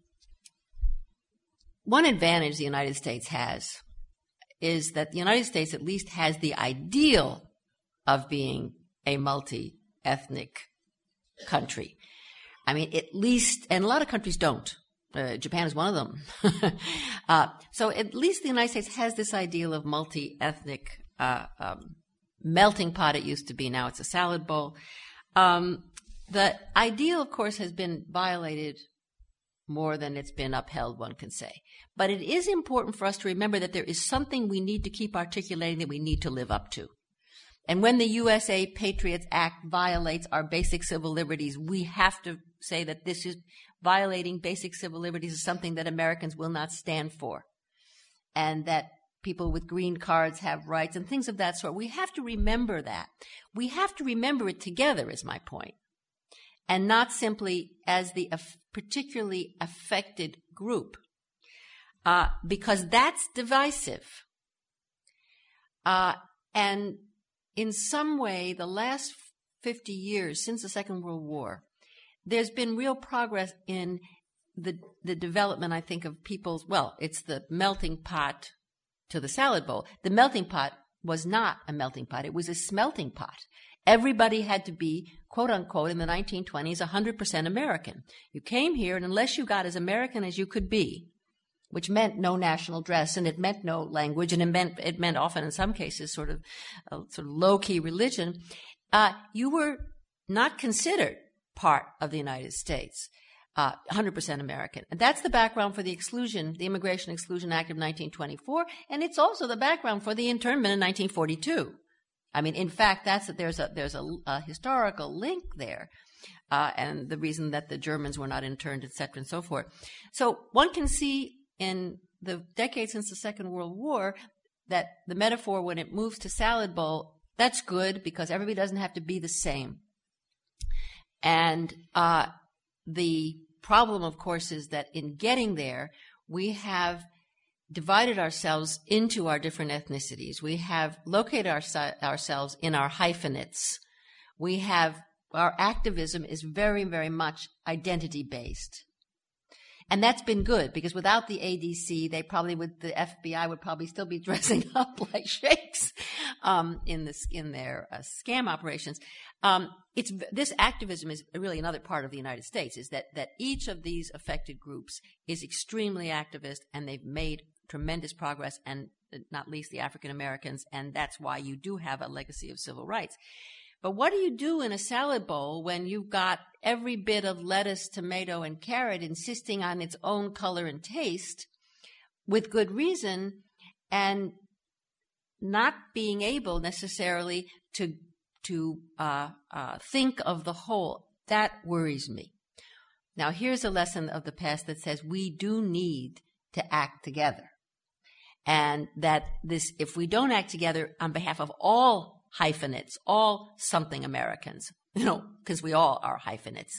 advantage the United States has is that the United States at least has the ideal of being a multi-ethnic country. At least, and a lot of countries don't. Japan is one of them. So at least the United States has this ideal of multi-ethnic melting pot. It used to be, now it's a salad bowl. The ideal, of course, has been violated more than it's been upheld, one can say. But it is important for us to remember that there is something we need to keep articulating that we need to live up to. And when the USA Patriots Act violates our basic civil liberties, we have to say that this is violating basic civil liberties is something that Americans will not stand for. And that people with green cards have rights and things of that sort. We have to remember that. We have to remember it together, is my point. And not simply as the particularly affected group, because that's divisive. And in some way, the last 50 years since the Second World War, there's been real progress in the development, I think, of people's, well, it's the melting pot to the salad bowl. The melting pot was not a melting pot. It was a smelting pot. Everybody had to be, quote unquote, in the 1920s, 100% American. You came here, and unless you got as American as you could be, which meant no national dress, and it meant no language, and it meant often in some cases sort of low-key religion, you were not considered part of the United States, 100% American. And that's the background for the Immigration Exclusion Act of 1924, and it's also the background for the internment in 1942. I mean, in fact, there's a historical link there, and the reason that the Germans were not interned, et cetera, and so forth. So one can see in the decades since the Second World War that the metaphor, when it moves to salad bowl, that's good because everybody doesn't have to be the same. And the problem, of course, is that in getting there, we have divided ourselves into our different ethnicities. We have located ourselves in our hyphenates. Our activism is very, very much identity-based. And that's been good because without the ADC, the FBI would probably still be dressing up like sheikhs in their scam operations. This activism is really another part of the United States, is that each of these affected groups is extremely activist, and they've made tremendous progress, and not least the African Americans, and that's why you do have a legacy of civil rights. But what do you do in a salad bowl when you've got every bit of lettuce, tomato, and carrot insisting on its own color and taste with good reason, and not being able necessarily to think of the whole? That worries me. Now, here's a lesson of the past that says we do need to act together. And that if we don't act together on behalf of all hyphenates, all something Americans, because we all are hyphenates,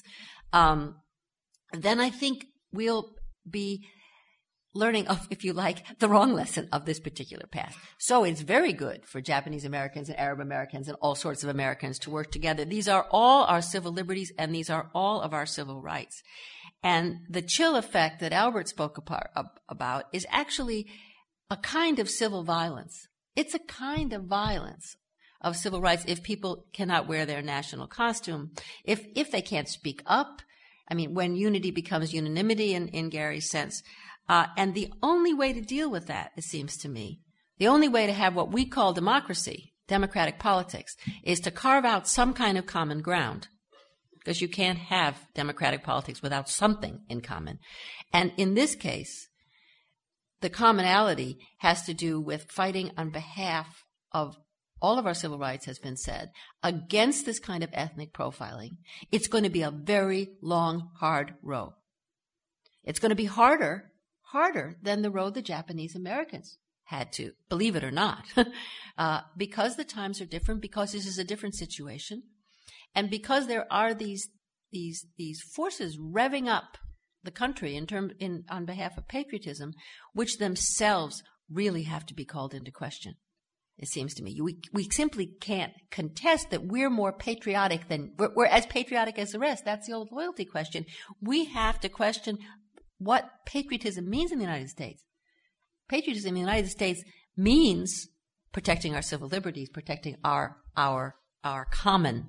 then I think we'll be learning of, if you like, the wrong lesson of this particular past. So it's very good for Japanese Americans and Arab Americans and all sorts of Americans to work together. These are all our civil liberties, and these are all of our civil rights. And the chill effect that Albert spoke about is actually a kind of civil violence. It's a kind of violence of civil rights if people cannot wear their national costume, if they can't speak up. I mean, when unity becomes unanimity in Gary's sense. And the only way to deal with that, it seems to me, the only way to have what we call democracy, democratic politics, is to carve out some kind of common ground. Because you can't have democratic politics without something in common. And in this case, the commonality has to do with fighting on behalf of all of our civil rights, has been said, against this kind of ethnic profiling. It's going to be a very long, hard road. It's going to be harder than the road the Japanese Americans had to, believe it or not, because the times are different, because this is a different situation, and because there are these forces revving up the country on behalf of patriotism, which themselves really have to be called into question. It seems to me we simply can't contest that we're more patriotic we're as patriotic as the rest. That's the old loyalty question. We have to question what patriotism means in the United States. Patriotism in the United States means protecting our civil liberties, protecting our common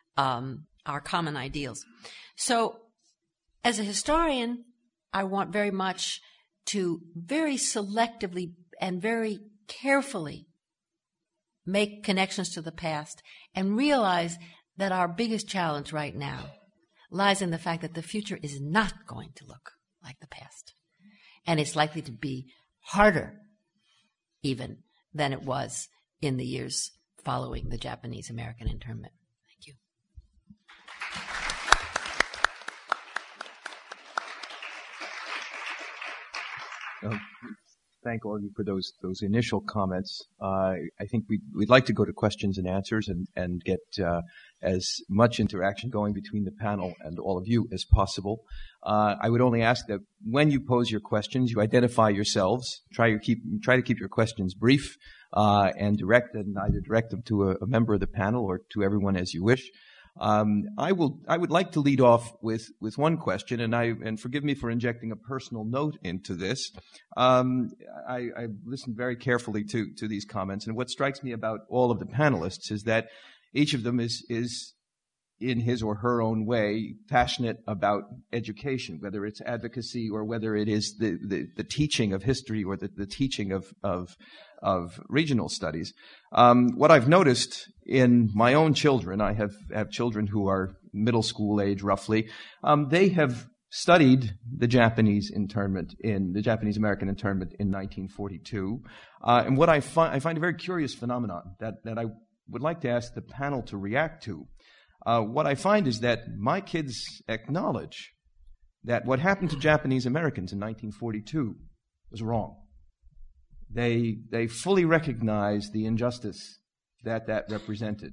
ideals. So, as a historian, I want very much to very selectively and very carefully make connections to the past and realize that our biggest challenge right now lies in the fact that the future is not going to look like the past. And it's likely to be harder even than it was in the years following the Japanese-American internment. Thank you. thank all of you for those initial comments. I think we'd like to go to questions and answers and get as much interaction going between the panel and all of you as possible. I would only ask that when you pose your questions, you identify yourselves. Try to keep your questions brief and direct, and either direct them to a member of the panel or to everyone as you wish. I would like to lead off with one question, and forgive me for injecting a personal note into this. I listened very carefully to these comments, and what strikes me about all of the panelists is that each of them is in his or her own way passionate about education, whether it's advocacy or whether it is the teaching of history or the teaching of regional studies. What I've noticed in my own children, I have children who are middle school age roughly, they have studied the Japanese American internment in 1942. And what I find a very curious phenomenon that I would like to ask the panel to react to. What I find is that my kids acknowledge that what happened to Japanese Americans in 1942 was wrong. They fully recognize the injustice that represented.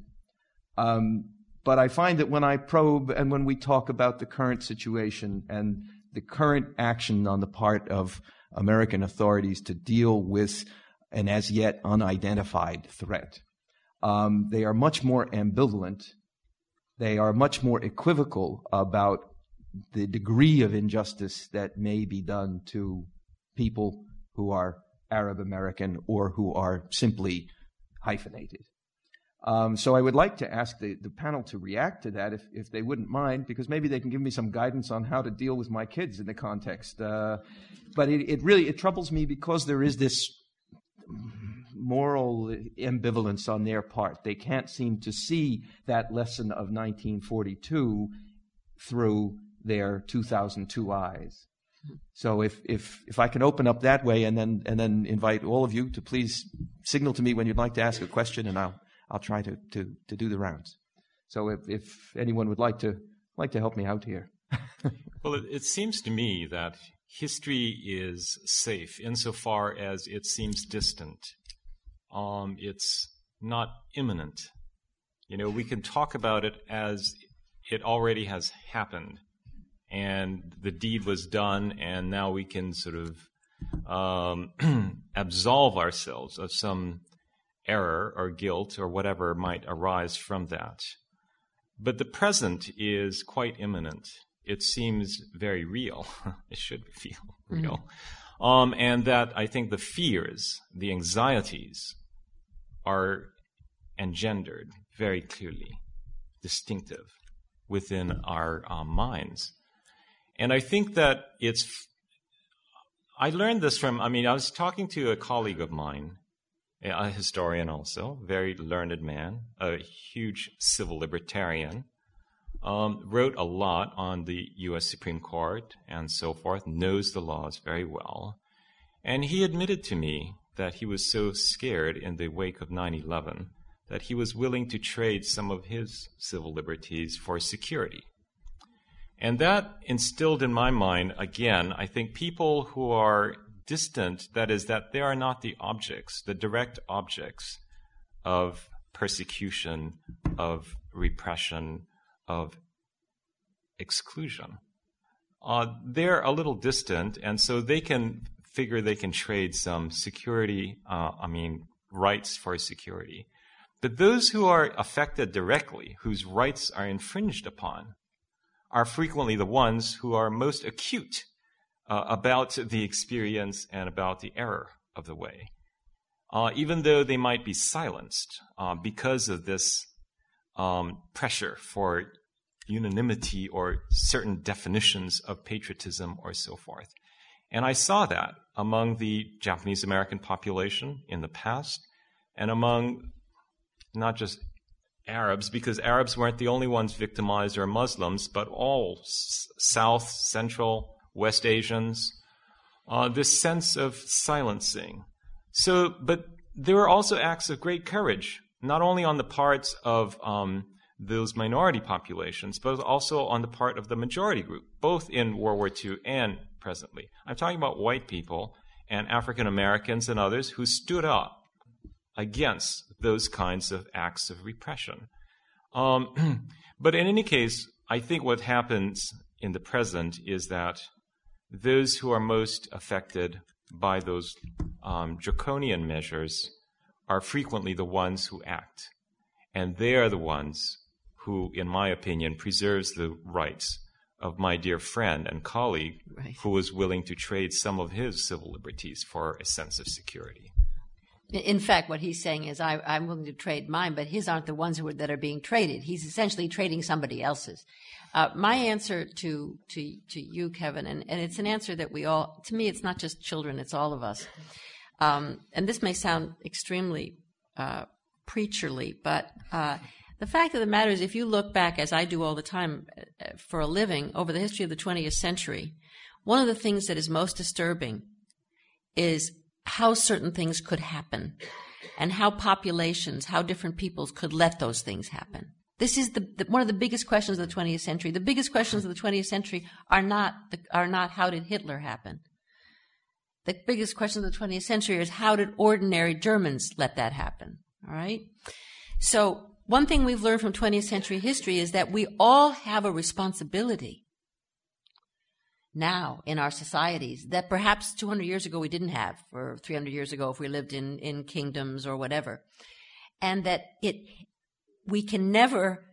But I find that when I probe and when we talk about the current situation and the current action on the part of American authorities to deal with an as yet unidentified threat, they are much more ambivalent. They are much more equivocal about the degree of injustice that may be done to people who are Arab American or who are simply hyphenated. So I would like to ask the panel to react to that if they wouldn't mind, because maybe they can give me some guidance on how to deal with my kids in the context. But it really troubles me because there is this moral ambivalence on their part. They can't seem to see that lesson of 1942 through their 2002 eyes. So if I can open up that way and then invite all of you to please signal to me when you'd like to ask a question, and I'll try to do the rounds. So if anyone would like to help me out here. Well, it seems to me that history is safe insofar as it seems distant. It's not imminent. We can talk about it as it already has happened, and the deed was done, and now we can sort of absolve ourselves of some error or guilt or whatever might arise from that. But the present is quite imminent. It seems very real. It should feel real. And that I think the fears, the anxieties are engendered very clearly, distinctive within our minds. And I think that I learned this from, I was talking to a colleague of mine, a historian also, very learned man, a huge civil libertarian, wrote a lot on the U.S. Supreme Court and so forth, knows the laws very well. And he admitted to me that he was so scared in the wake of 9/11 that he was willing to trade some of his civil liberties for security. And that instilled in my mind, again, I think people who are distant, that is, that they are not the objects, the direct objects of persecution, of repression, of exclusion. They're a little distant, and so they can figure they can trade some security, rights for security. But those who are affected directly, whose rights are infringed upon, are frequently the ones who are most acute about the experience and about the error of the way. Even though they might be silenced because of this pressure for unanimity or certain definitions of patriotism or so forth. And I saw that among the Japanese American population in the past and among not just Arabs, because Arabs weren't the only ones victimized, or Muslims, but all South, Central, West Asians, this sense of silencing. But there were also acts of great courage, not only on the parts of those minority populations, but also on the part of the majority group, both in World War II and presently. I'm talking about white people and African Americans and others who stood up against those kinds of acts of repression. But in any case, I think what happens in the present is that those who are most affected by those draconian measures are frequently the ones who act. And they are the ones who, in my opinion, preserves the rights of my dear friend and colleague, Right. who was willing to trade some of his civil liberties for a sense of security. In fact, what he's saying is, I'm willing to trade mine, but his aren't the ones that are being traded. He's essentially trading somebody else's. My answer to you, Kevin, and it's an answer that we all, to me, it's not just children, it's all of us. And this may sound extremely preacherly, but the fact of the matter is, if you look back, as I do all the time for a living, over the history of the 20th century, one of the things that is most disturbing is how certain things could happen and how populations, how different peoples could let those things happen. This is one of the biggest questions of the 20th century. The biggest questions of the 20th century are not how did Hitler happen. The biggest question of the 20th century is how did ordinary Germans let that happen, all right? So one thing we've learned from 20th century history is that we all have a responsibility now in our societies that perhaps 200 years ago we didn't have, or 300 years ago if we lived in kingdoms or whatever. And that we can never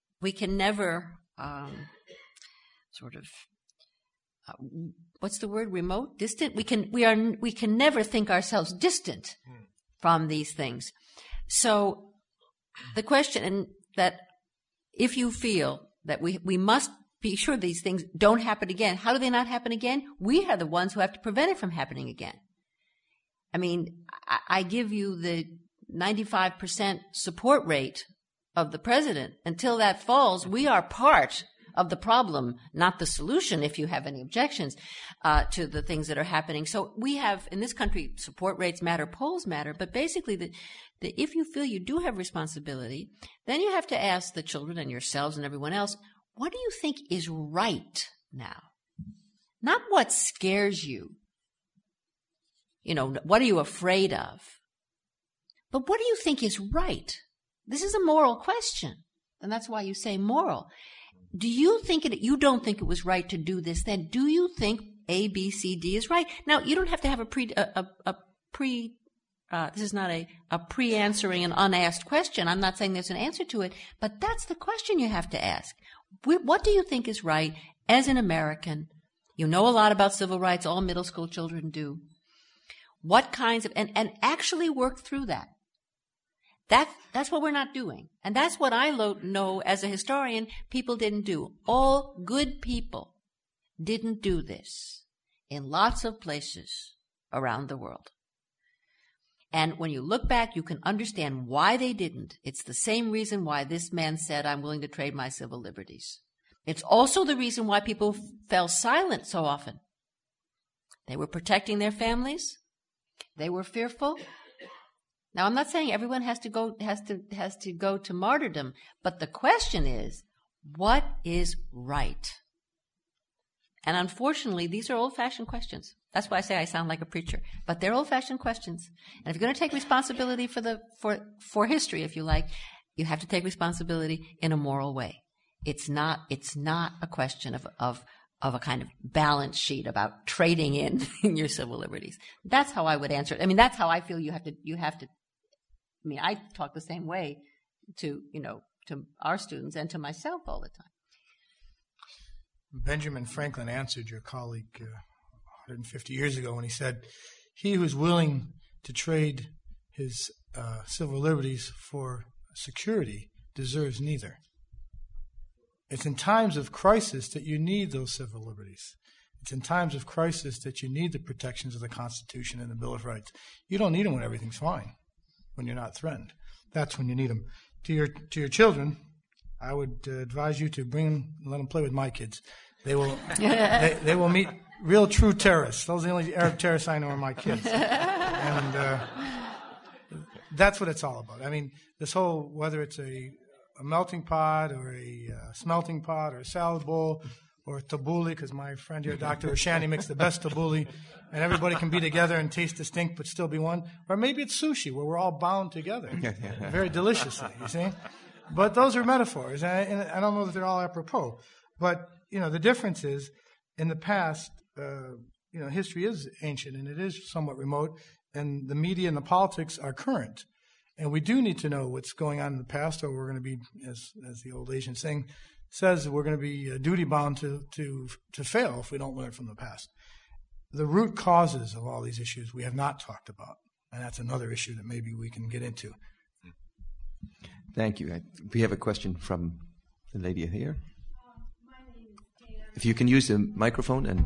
what's the word? Remote? Distant? We can never think ourselves distant from these things. So the question, and that if you feel that we must be sure these things don't happen again, how do they not happen again? We are the ones who have to prevent it from happening again. I mean, I give you the 95% support rate of the president. Until that falls, we are part of the problem, not the solution, if you have any objections to the things that are happening. So we have, in this country, support rates matter, polls matter, but basically if you feel you do have responsibility, then you have to ask the children and yourselves and everyone else, what do you think is right now? Not what scares you. You know, what are you afraid of? But what do you think is right? This is a moral question, and that's why you say moral. Do you think you don't think it was right to do this? Then do you think A, B, C, D is right? Now, you don't have to have this is not a pre-answering an unasked question. I'm not saying there's an answer to it, but that's the question you have to ask. What do you think is right as an American? You know a lot about civil rights. All middle school children do. What kinds of, and actually work through that. That's what we're not doing. And that's what I know as a historian people didn't do. All good people didn't do this in lots of places around the world. And when you look back, you can understand why they didn't. It's the same reason why this man said, I'm willing to trade my civil liberties. It's also the reason why people fell silent so often. They were protecting their families. They were fearful. Now, I'm not saying everyone has to go to martyrdom, but the question is, what is right? And unfortunately, these are old-fashioned questions. That's why I say I sound like a preacher. But they're old-fashioned questions. And if you're going to take responsibility for history, if you like, you have to take responsibility in a moral way. It's not a question of a kind of balance sheet about trading in your civil liberties. That's how I would answer it. I mean, that's how I feel you have to. I mean, I talk the same way to our students and to myself all the time. Benjamin Franklin answered your colleague 150 years ago when he said, he who is willing to trade his civil liberties for security deserves neither. It's in times of crisis that you need those civil liberties. It's in times of crisis that you need the protections of the Constitution and the Bill of Rights. You don't need them when everything's fine, when you're not threatened. That's when you need them. To your children, I would advise you to bring them and let them play with my kids. They will they will meet real true terrorists. Those are the only Arab terrorists I know are my kids. And that's what it's all about. I mean, this whole, whether it's a melting pot or a smelting pot or a salad bowl or tabbouleh, because my friend here, Dr. Ashani, makes the best tabbouleh, and everybody can be together and taste distinct but still be one. Or maybe it's sushi, where we're all bound together very deliciously, you see? But those are metaphors, and I don't know that they're all apropos. But, the difference is, in the past, history is ancient, and it is somewhat remote, and the media and the politics are current. And we do need to know what's going on in the past, or we're going to be, as the old Asian saying says, we're going to be duty-bound to fail if we don't learn from the past. The root causes of all these issues we have not talked about, and that's another issue that maybe we can get into. Thank you. We have a question from the lady here. My name is Pam. If you can use the microphone and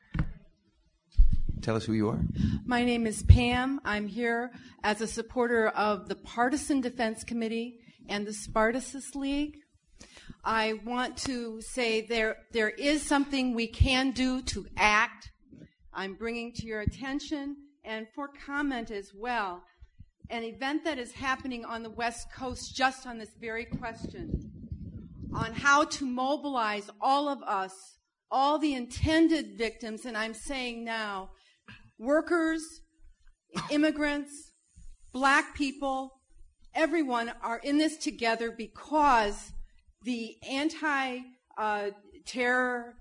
tell us who you are. My name is Pam. I'm here as a supporter of the Partisan Defense Committee and the Spartacus League. I want to say there is something we can do to act. I'm bringing to your attention and for comment as well an event that is happening on the West Coast just on this very question on how to mobilize all of us, all the intended victims, and I'm saying now, workers, immigrants, black people, everyone are in this together because the anti-terror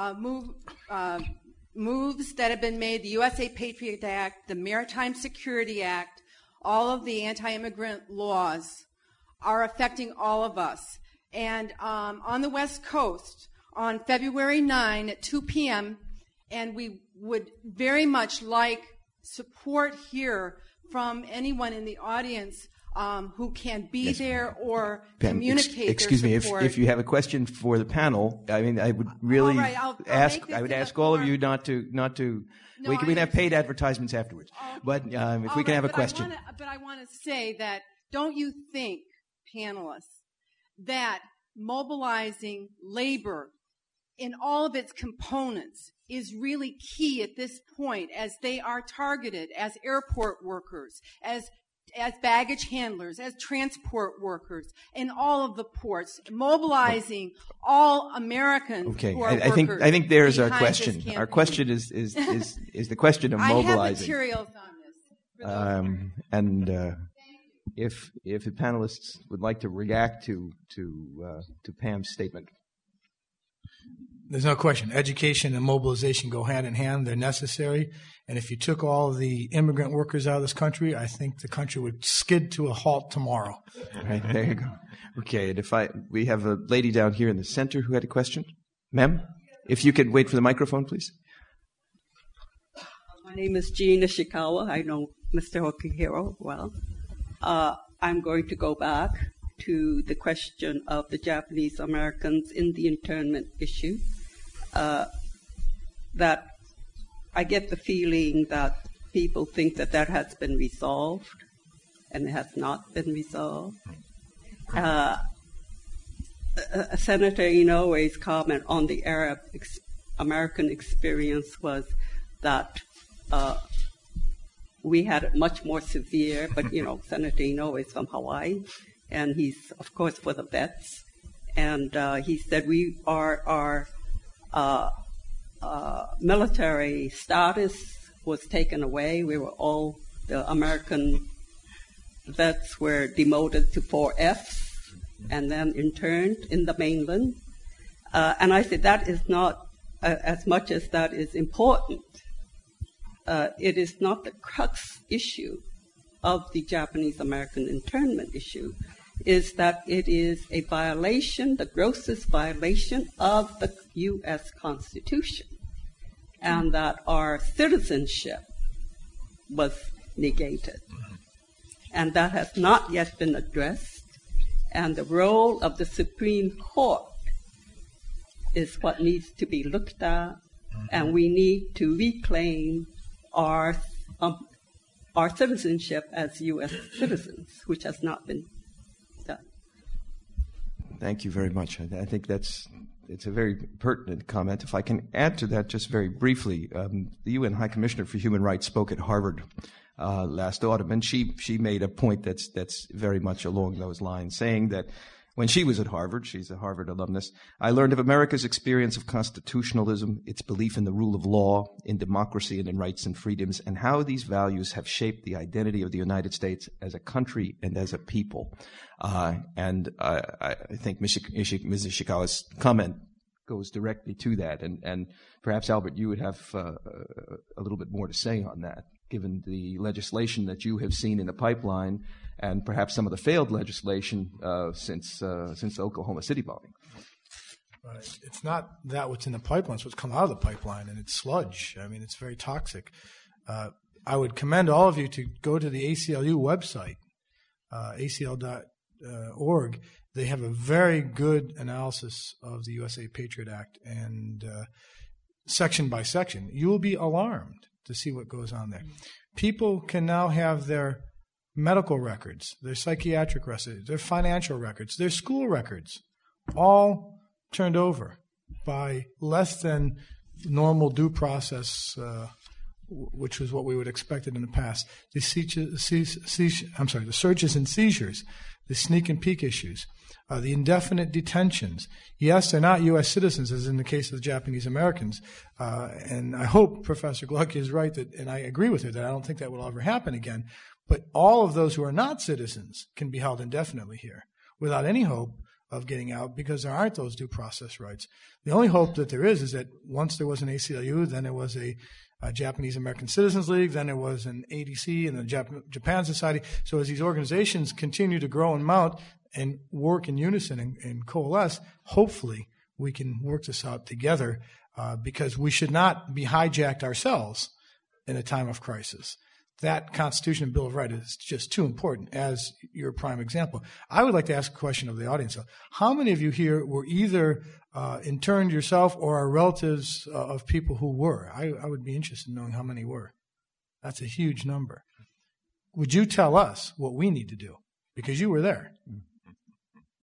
moves that have been made, the USA Patriot Act, the Maritime Security Act, all of the anti-immigrant laws are affecting all of us. And on the West Coast, on February 9 at 2 p.m., and we would very much like support here from anyone in the audience who can be there or communicate excuse their me, support. if you have a question for the panel, I mean, I would really I'll ask all of you not to. No, we can have paid advertisements afterwards, but if we can have a question. But I want to say that don't you think, panelists, that mobilizing labor in all of its components is really key at this point as they are targeted as airport workers, as baggage handlers, as transport workers in all of the ports, mobilizing all Americans Okay, who are I think there's our behind this question. campaign. Our question is the question of mobilizing. I have materials on this. If the panelists would like to react to Pam's statement. There's no question. Education and mobilization go hand in hand. They're necessary. And if you took all of the immigrant workers out of this country, I think the country would skid to a halt tomorrow. Right, there you go. Okay, and we have a lady down here in the center who had a question. Ma'am, if you could wait for the microphone, please. My name is Jean Ishikawa. I know Mr. Okihiro well. I'm going to go back to the question of the Japanese Americans in the internment issue. That I get the feeling that people think that has been resolved, and it has not been resolved. Senator Inouye's comment on the Arab American experience was that we had it much more severe, but Senator Inouye is from Hawaii, and he's, of course, for the vets. And he said our military status was taken away. The American vets were demoted to 4Fs and then interned in the mainland. And I said that is not, as much as that is important, it is not the crux issue of the Japanese American internment issue, is that it is a violation, the grossest violation of the U.S. Constitution, and that our citizenship was negated. And that has not yet been addressed, and the role of the Supreme Court is what needs to be looked at, and we need to reclaim our citizenship as U.S. citizens, which has not been done. Thank you very much. I think it's a very pertinent comment. If I can add to that just very briefly, the UN High Commissioner for Human Rights spoke at Harvard last autumn, and she made a point that's very much along those lines, saying that When she was at Harvard, she's a Harvard alumnus, I learned of America's experience of constitutionalism, its belief in the rule of law, in democracy and in rights and freedoms, and how these values have shaped the identity of the United States as a country and as a people. And I think Ms. Ishikawa's comment goes directly to that. And perhaps, Albert, you would have a little bit more to say on that, given the legislation that you have seen in the pipeline and perhaps some of the failed legislation since the Oklahoma City bombing. It's not that what's in the pipeline, it's what's come out of the pipeline, and it's sludge. I mean, it's very toxic. I would commend all of you to go to the ACLU website, acl.org. They have a very good analysis of the USA Patriot Act, and section by section. You will be alarmed to see what goes on there. People can now have their medical records, their psychiatric records, their financial records, their school records, all turned over by less than normal due process, which was what we would expect in the past. The searches and seizures, the sneak and peek issues, the indefinite detentions. Yes, they're not U.S. citizens, as in the case of the Japanese Americans. And I hope Professor Gluck is right, and I agree with her, that I don't think that will ever happen again. But all of those who are not citizens can be held indefinitely here without any hope of getting out, because there aren't those due process rights. The only hope that there is that once there was an ACLU, then there was a Japanese American Citizens League, then there was an ADC and the Japan Society. So as these organizations continue to grow and mount and work in unison and coalesce, hopefully we can work this out together, because we should not be hijacked ourselves in a time of crisis. That Constitution and Bill of Rights is just too important as your prime example. I would like to ask a question of the audience. How many of you here were either interned yourself or are relatives of people who were? I would be interested in knowing how many were. That's a huge number. Would you tell us what we need to do? Because you were there.